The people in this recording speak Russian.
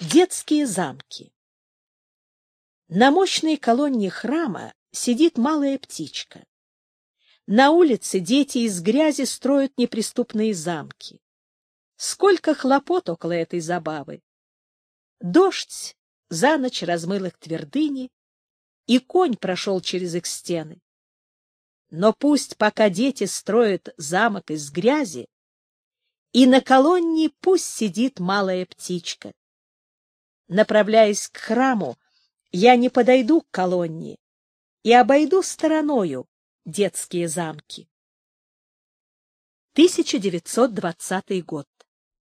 Детские замки. На мощной колонне храма сидит малая птичка. На улице дети из грязи строят неприступные замки. Сколько хлопот около этой забавы! Дождь за ночь размыл их твердыни, и конь прошел через их стены. Но пусть, пока дети строят замок из грязи, и на колонне пусть сидит малая птичка. Направляясь к храму, я не подойду к колонне и обойду стороною детские замки. 1920 год.